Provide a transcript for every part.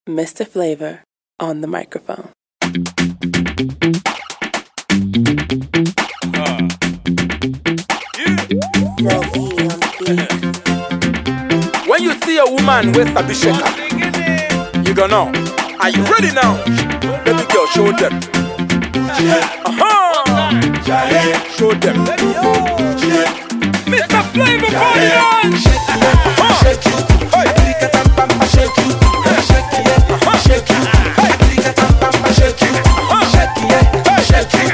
Mr. Flavor on the microphone. When you see a woman with a shaker, you gonna know. Are you ready now? Baby girl, show them. Show them. Mr. Flavor, party on! Shake you, shake you, shake you, shake you, shake you, shake you,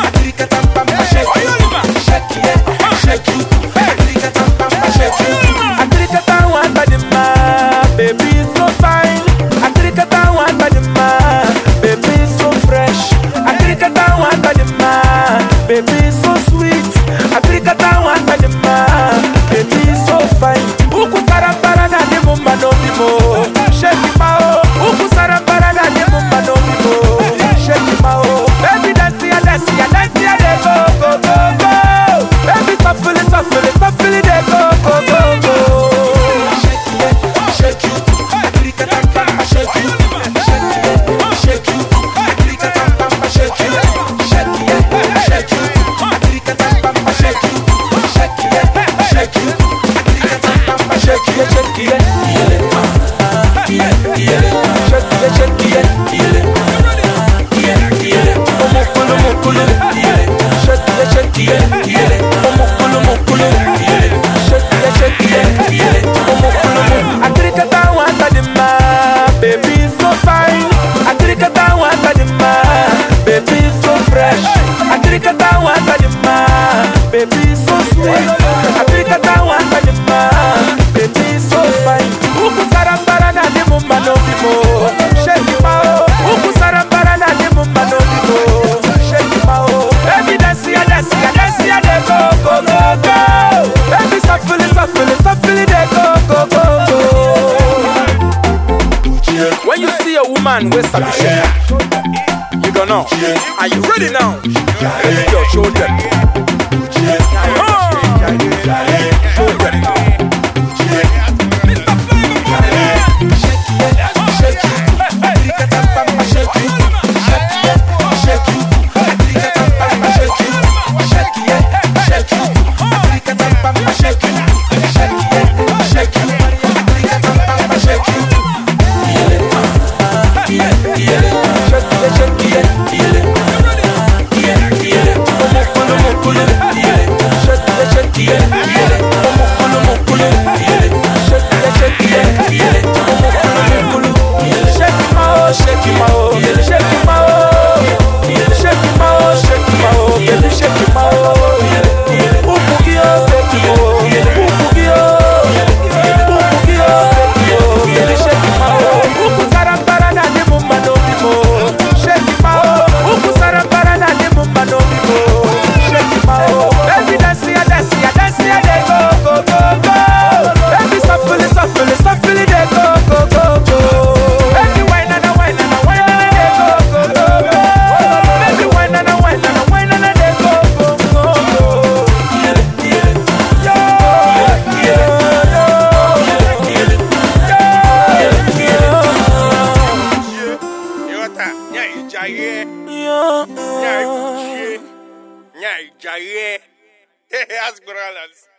baby so fine, baby so fresh, baby so sweet, baby so fine. Uku sarapara na demo manomimo, shake mao. Uku sarapara na demo manomimo, shake mao. Baby dance ya, dance ya, dance ya, de go go go go. Baby shuffle it, shuffle it, shuffle it, de go go go go. Shake you, shake you, shake you, shake you, shake you, shake you, shake you, shake you, shake you, shake you, shake you. Baby so fine, baby so fresh, baby so sweet, baby so fine. Uku sarambara na demo manomimo, shake mao. Uku sarambara na demo manomimo, shake mao. Baby dance ya, dance ya, dance ya, de go go go go. Baby shuffle it, shuffle it, shuffle it, de go go go go. When you see a woman with a shaker, you gonna know. Are you ready now? Baby girl, show them. Show them. Mr. Flavor, shake you, shake you, shake you, As